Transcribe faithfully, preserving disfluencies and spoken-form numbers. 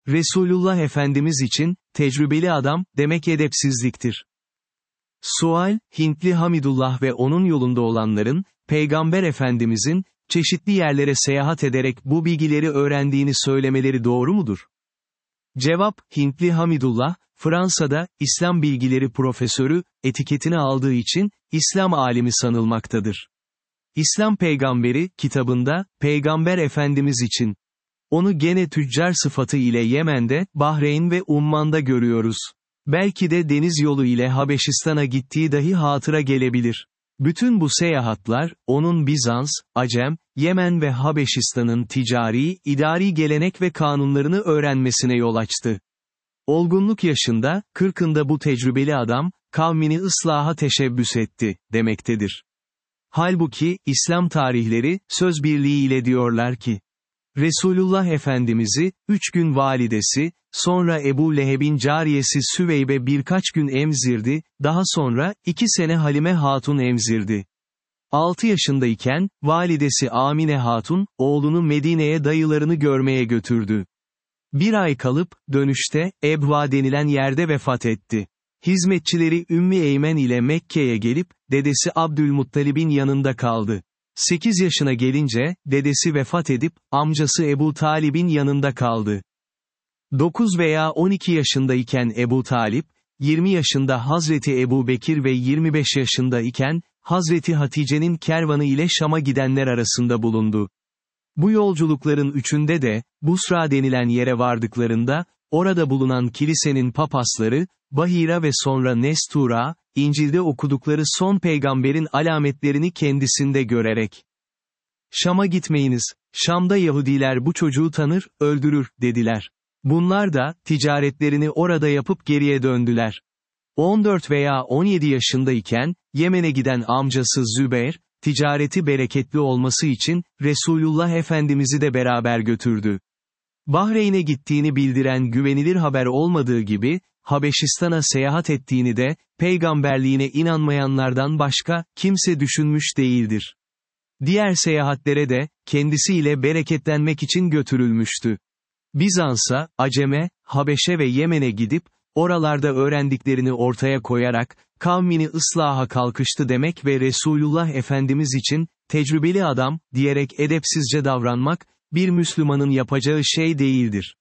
Resulullah Efendimiz için, tecrübeli adam, demek edepsizliktir. Sual, Hintli Hamidullah ve onun yolunda olanların, Peygamber Efendimizin, çeşitli yerlere seyahat ederek bu bilgileri öğrendiğini söylemeleri doğru mudur? Cevap, Hintli Hamidullah, Fransa'da, İslam bilgileri profesörü, etiketini aldığı için, İslam alimi sanılmaktadır. İslam Peygamberi, kitabında, Peygamber Efendimiz için, onu gene tüccar sıfatı ile Yemen'de, Bahreyn ve Umman'da görüyoruz. Belki de deniz yolu ile Habeşistan'a gittiği dahi hatıra gelebilir. Bütün bu seyahatler, onun Bizans, Acem, Yemen ve Habeşistan'ın ticari, idari gelenek ve kanunlarını öğrenmesine yol açtı. Olgunluk yaşında, kırkında bu tecrübeli adam, kavmini ıslaha teşebbüs etti, demektedir. Halbuki, İslam tarihleri, söz birliği ile diyorlar ki, Resulullah Efendimiz'i, üç gün validesi, sonra Ebu Leheb'in cariyesi Süveybe birkaç gün emzirdi, daha sonra, iki sene Halime Hatun emzirdi. Altı yaşındayken, validesi Amine Hatun, oğlunu Medine'ye dayılarını görmeye götürdü. Bir ay kalıp, dönüşte, Ebva denilen yerde vefat etti. Hizmetçileri Ümmü Eymen ile Mekke'ye gelip, dedesi Abdülmuttalib'in yanında kaldı. sekiz yaşına gelince, dedesi vefat edip, amcası Ebu Talib'in yanında kaldı. dokuz veya on iki yaşındayken Ebu Talip, yirmi yaşında Hazreti Ebu Bekir ve yirmi beş yaşında iken, Hazreti Hatice'nin kervanı ile Şam'a gidenler arasında bulundu. Bu yolculukların üçünde de, Busra denilen yere vardıklarında, orada bulunan kilisenin papasları, Bahira ve sonra Nestura, İncil'de okudukları son peygamberin alametlerini kendisinde görerek, Şam'a gitmeyiniz, Şam'da Yahudiler bu çocuğu tanır, öldürür, dediler. Bunlar da, ticaretlerini orada yapıp geriye döndüler. on dört veya on yedi yaşındayken, Yemen'e giden amcası Zübeyr, ticareti bereketli olması için, Resulullah Efendimiz'i de beraber götürdü. Bahreyn'e gittiğini bildiren güvenilir haber olmadığı gibi, Habeşistan'a seyahat ettiğini de, peygamberliğine inanmayanlardan başka, kimse düşünmüş değildir. Diğer seyahatlere de, kendisiyle bereketlenmek için götürülmüştü. Bizans'a, Acem'e, Habeş'e ve Yemen'e gidip, oralarda öğrendiklerini ortaya koyarak, kavmini ıslaha kalkıştı demek ve Resulullah Efendimiz için, tecrübeli adam, diyerek edepsizce davranmak, bir Müslümanın yapacağı şey değildir.